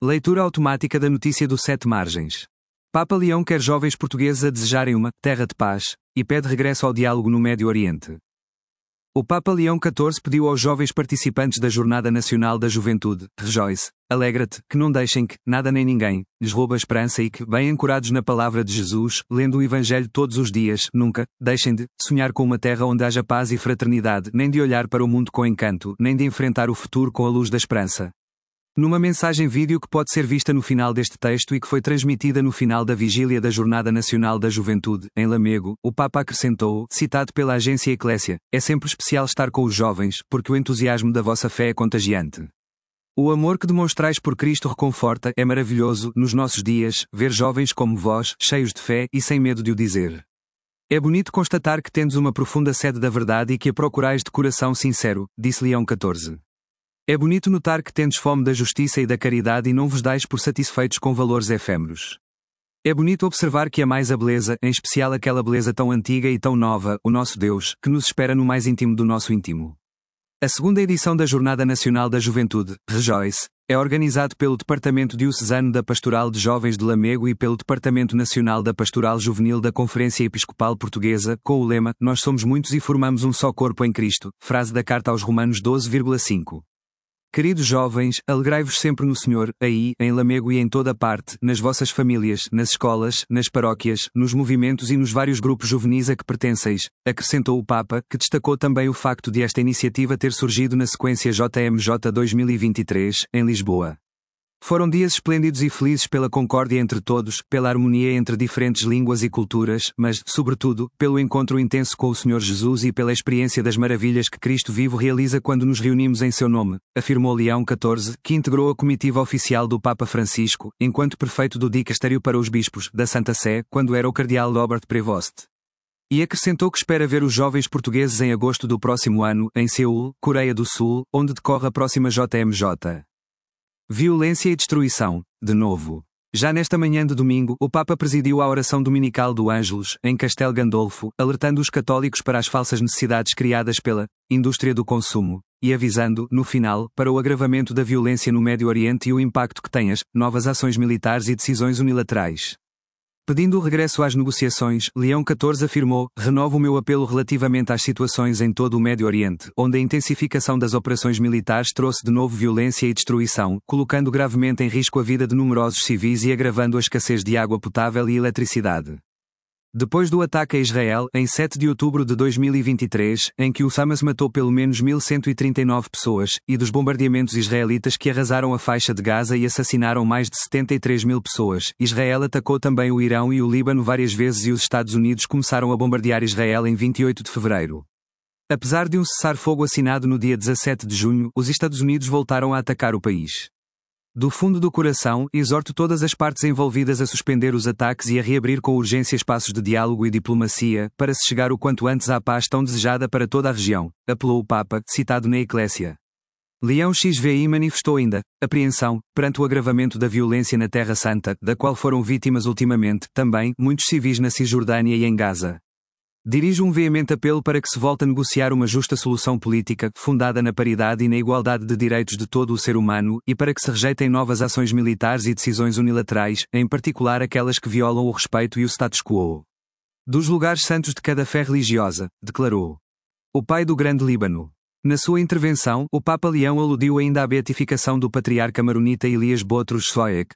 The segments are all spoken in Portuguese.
Leitura automática da notícia do Sete Margens. Papa Leão quer jovens portugueses a desejarem uma terra de paz e pede regresso ao diálogo no Médio Oriente. O Papa Leão XIV pediu aos jovens participantes da Jornada Nacional da Juventude: rejoice, alegra-te, que não deixem que nada nem ninguém lhes roube a esperança e que, bem ancorados na palavra de Jesus, lendo o Evangelho todos os dias, nunca deixem de sonhar com uma terra onde haja paz e fraternidade, nem de olhar para o mundo com encanto, nem de enfrentar o futuro com a luz da esperança. Numa mensagem vídeo que pode ser vista no final deste texto e que foi transmitida no final da vigília da Jornada Nacional da Juventude, em Lamego, o Papa acrescentou, citado pela agência Eclésia: é sempre especial estar com os jovens, porque o entusiasmo da vossa fé é contagiante. O amor que demonstrais por Cristo reconforta, é maravilhoso, nos nossos dias, ver jovens como vós, cheios de fé e sem medo de o dizer. É bonito constatar que tendes uma profunda sede da verdade e que a procurais de coração sincero, disse Leão XIV. É bonito notar que tendes fome da justiça e da caridade e não vos dais por satisfeitos com valores efêmeros. É bonito observar que amais a beleza, em especial aquela beleza tão antiga e tão nova, o nosso Deus, que nos espera no mais íntimo do nosso íntimo. A segunda edição da Jornada Nacional da Juventude, Rejoice, é organizado pelo Departamento Diocesano da Pastoral de Jovens de Lamego e pelo Departamento Nacional da Pastoral Juvenil da Conferência Episcopal Portuguesa, com o lema: Nós somos muitos e formamos um só corpo em Cristo, frase da Carta aos Romanos 12,5. Queridos jovens, alegrai-vos sempre no Senhor, aí, em Lamego e em toda parte, nas vossas famílias, nas escolas, nas paróquias, nos movimentos e nos vários grupos juvenis a que pertenceis, acrescentou o Papa, que destacou também o facto de esta iniciativa ter surgido na sequência JMJ 2023, em Lisboa. Foram dias esplêndidos e felizes pela concórdia entre todos, pela harmonia entre diferentes línguas e culturas, mas, sobretudo, pelo encontro intenso com o Senhor Jesus e pela experiência das maravilhas que Cristo vivo realiza quando nos reunimos em seu nome, afirmou Leão XIV, que integrou a comitiva oficial do Papa Francisco, enquanto prefeito do Dicastério para os Bispos, da Santa Sé, quando era o cardeal Robert Prevost. E acrescentou que espera ver os jovens portugueses em agosto do próximo ano, em Seul, Coreia do Sul, onde decorre a próxima JMJ. Violência e destruição, de novo. Já nesta manhã de domingo, o Papa presidiu a oração dominical do Ângelus, em Castel Gandolfo, alertando os católicos para as falsas necessidades criadas pela indústria do consumo, e avisando, no final, para o agravamento da violência no Médio Oriente e o impacto que têm as novas ações militares e decisões unilaterais. Pedindo o regresso às negociações, Leão XIV afirmou: renovo o meu apelo relativamente às situações em todo o Médio Oriente, onde a intensificação das operações militares trouxe de novo violência e destruição, colocando gravemente em risco a vida de numerosos civis e agravando a escassez de água potável e eletricidade. Depois do ataque a Israel, em 7 de outubro de 2023, em que o Hamas matou pelo menos 1.139 pessoas, e dos bombardeamentos israelitas que arrasaram a faixa de Gaza e assassinaram mais de 73 mil pessoas, Israel atacou também o Irão e o Líbano várias vezes e os Estados Unidos começaram a bombardear Israel em 28 de fevereiro. Apesar de um cessar-fogo assinado no dia 17 de junho, os Estados Unidos voltaram a atacar o país. Do fundo do coração, exorto todas as partes envolvidas a suspender os ataques e a reabrir com urgência espaços de diálogo e diplomacia, para se chegar o quanto antes à paz tão desejada para toda a região, apelou o Papa, citado na Eclésia. Leão XVI manifestou ainda apreensão perante o agravamento da violência na Terra Santa, da qual foram vítimas ultimamente, também, muitos civis na Cisjordânia e em Gaza. Dirijo um veemente apelo para que se volte a negociar uma justa solução política, fundada na paridade e na igualdade de direitos de todo o ser humano, e para que se rejeitem novas ações militares e decisões unilaterais, em particular aquelas que violam o respeito e o status quo dos lugares santos de cada fé religiosa, declarou o pai do Grande Líbano. Na sua intervenção, o Papa Leão aludiu ainda à beatificação do patriarca maronita Elias Boutros Soek,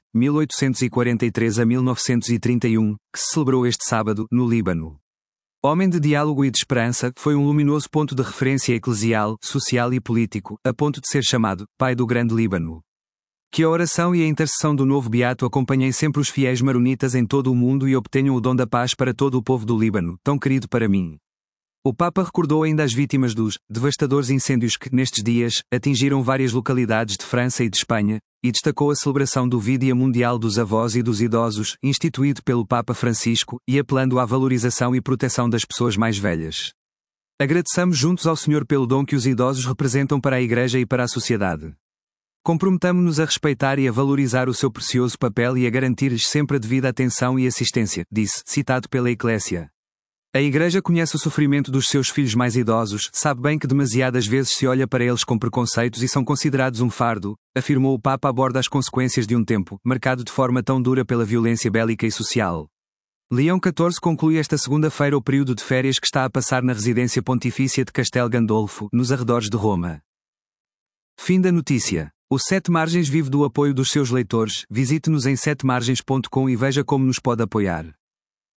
1843 a 1931, que se celebrou este sábado, no Líbano. Homem de diálogo e de esperança, foi um luminoso ponto de referência eclesial, social e político, a ponto de ser chamado Pai do Grande Líbano. Que a oração e a intercessão do novo beato acompanhem sempre os fiéis maronitas em todo o mundo e obtenham o dom da paz para todo o povo do Líbano, tão querido para mim. O Papa recordou ainda as vítimas dos devastadores incêndios que, nestes dias, atingiram várias localidades de França e de Espanha, e destacou a celebração do Dia Mundial dos Avós e dos Idosos, instituído pelo Papa Francisco, e apelando à valorização e proteção das pessoas mais velhas. Agradeçamos juntos ao Senhor pelo dom que os idosos representam para a Igreja e para a sociedade. Comprometamo-nos a respeitar e a valorizar o seu precioso papel e a garantir-lhes sempre a devida atenção e assistência, disse, citado pela Eclésia. A Igreja conhece o sofrimento dos seus filhos mais idosos, sabe bem que demasiadas vezes se olha para eles com preconceitos e são considerados um fardo, afirmou o Papa a bordo das consequências de um tempo, marcado de forma tão dura pela violência bélica e social. Leão XIV conclui esta segunda-feira o período de férias que está a passar na residência pontifícia de Castel Gandolfo, nos arredores de Roma. Fim da notícia. O Sete Margens vive do apoio dos seus leitores. Visite-nos em setemargens.com e veja como nos pode apoiar.